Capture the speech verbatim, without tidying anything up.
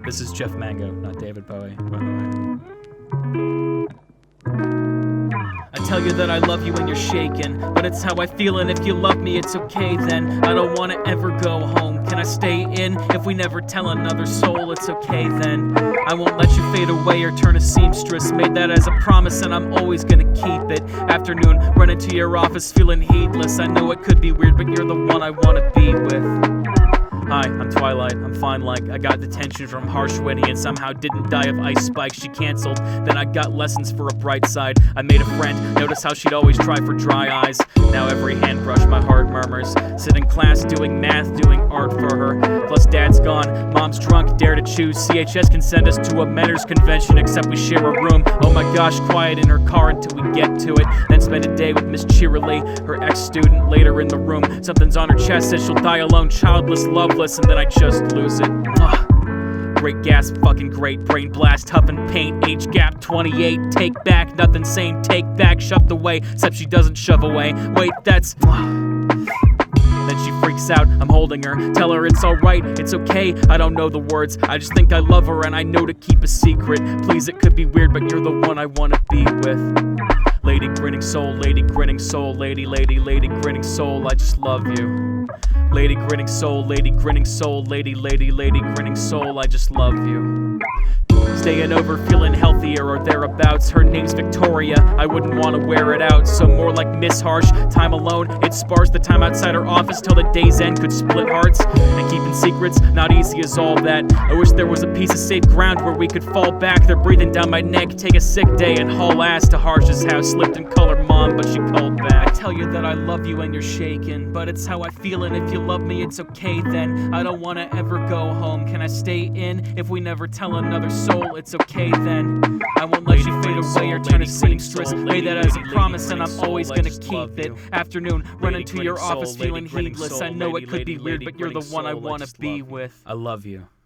This is Jeff Mango, not David Bowie, by the way. I tell you that I love you when you're shaking, but it's how I feel, and if you love me, it's okay then. I don't wanna ever go home. Can I stay in? If we never tell another soul, it's okay then. I won't let you fade away or turn a seamstress. Made that as a promise, and I'm always gonna keep it. Afternoon, running to your office, feeling heedless. I know it could be weird, but you're the one I wanna be with. Hi, I'm Twilight, I'm fine like I got detention from harsh Winnie and somehow didn't die of ice spikes. She cancelled, then I got lessons for a bright side. I made a friend, notice how she'd always try for dry eyes. Now every hand brush my heart murmurs. Sit in class doing math, doing art for her. Plus dad's gone, mom's drunk, dare to choose. C H S can send us to a mentor's convention except we share a room. Oh my gosh, quiet in her car until we get to it. Then spend a day with Miss Cheerily, her ex-student, later in the room. Something's on her chest, says she'll die alone, childless, loveless. And then I just lose it. Ugh. Great gas, fucking great. Brain blast, huff and paint. Age gap twenty-eight. Take back, nothing sane. Take back, shoved away. Except she doesn't shove away. Wait, that's. Then she freaks out, I'm holding her. Tell her it's alright, it's okay. I don't know the words, I just think I love her and I know to keep a secret. Please, it could be weird, but you're the one I wanna be with. Lady grinning soul, lady grinning soul, lady, lady, lady grinning soul, I just love you. Lady grinning soul, lady grinning soul, lady, lady, lady grinning soul, I just love you. Staying over, feeling healthier or thereabouts. Her name's Victoria, I wouldn't want to wear it out. So more like Miss Harsh, time alone, it's sparse. The time outside her office till the day's end could split hearts. And keeping secrets, not easy as all that. I wish there was a piece of safe ground where we could fall back. They're breathing down my neck, take a sick day and haul ass to Harsh's house. Slipped and colored mom, but she called back. I tell you that I love you and you're shaking, but it's how I feel, and if you love me, it's okay then. I don't want to ever go home. Can I stay in? If we never tell another soul, it's okay then. I won't let you fade away or turn a seamstress. Made that as a promise and I'm always gonna keep it. Afternoon, running to your office feeling heedless. I know it could be weird, but you're the one I wanna be with. I love you.